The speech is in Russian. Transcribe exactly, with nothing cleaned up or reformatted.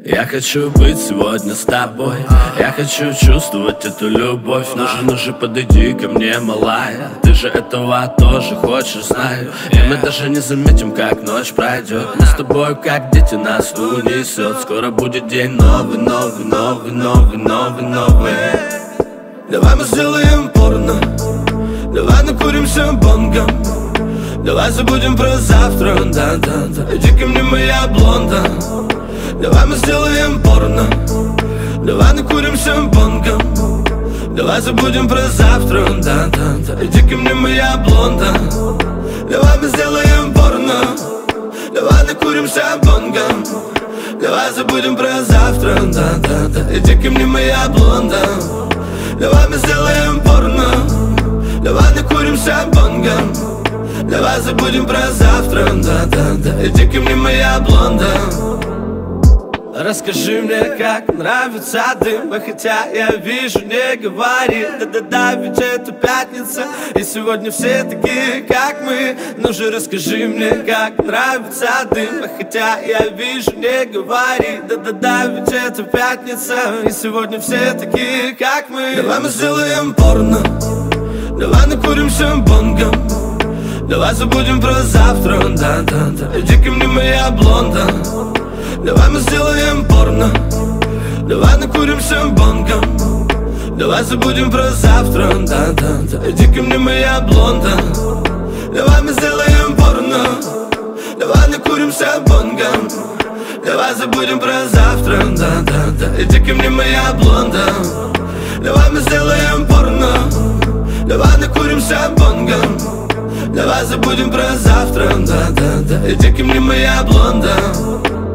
Я хочу быть сегодня с тобой, я хочу чувствовать эту любовь. Ну же, ну же, подойди ко мне, малая, ты же этого тоже хочешь, знаю. И мы даже не заметим, как ночь пройдет. Мы с тобой, как дети, нас унесет. Скоро будет день новый, новый, новый, новый, новый, новый. Давай мы сделаем порно, давай накуримся бонгом, давай забудем про завтра, да, да, да. Иди ко мне, моя блонда. Давай мы сделаем порно, давай накуримся бонгом, давай забудем про завтра, да, да, да. Иди ко мне, моя блонда. Давай мы сделаем порно, давай накуримся бонгом, давай забудем про завтра, да, да, да. Иди ко мне, моя блонда. Давай мы сделаем порно, давай накуримся бонгом, давай забудем про завтра, да, да, да. Иди ко мне, моя блонда. Расскажи мне, как нравится дым, хотя я вижу, не говори. Да-да-да, ведь это пятница, и сегодня все такие, как мы. Ну же, расскажи мне, как нравится дым, хотя я вижу, не говори. Да-да-да, ведь это пятница, и сегодня все такие, как мы. Давай мы сделаем порно, давай накуримся бонгом, давай забудем про завтра, да-да-да. Иди ко мне, моя блонда. Давай мы сделаем порно, давай накуримся бонгом, давай забудем про завтра, да, да, да. Иди ко мне, моя блонда. Давай мы сделаем порно, давай накуримся бонгом, давай забудем про завтра, да, да, да. Иди ко мне, моя блонда. Давай мы сделаем порно, давай накуримся бонгом, давай забудем про завтра, да, да, да. Иди ко мне, моя блонда.